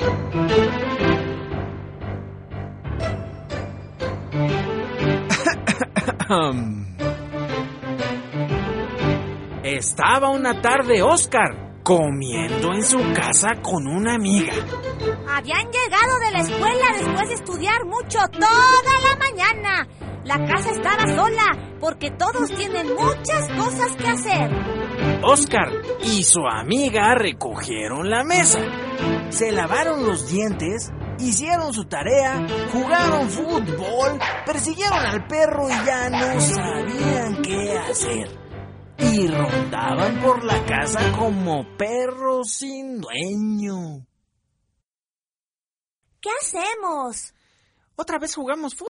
Estaba una tarde Oscar comiendo en su casa con una amiga. Habían llegado de la escuela después de estudiar mucho toda la mañana. La casa estaba sola porque todos tienen muchas cosas que hacer. Oscar y su amiga recogieron la mesa, se lavaron los dientes, hicieron su tarea, jugaron fútbol, persiguieron al perro y ya no sabían qué hacer. Y rondaban por la casa como perros sin dueño. ¿Qué hacemos? Otra vez jugamos fútbol.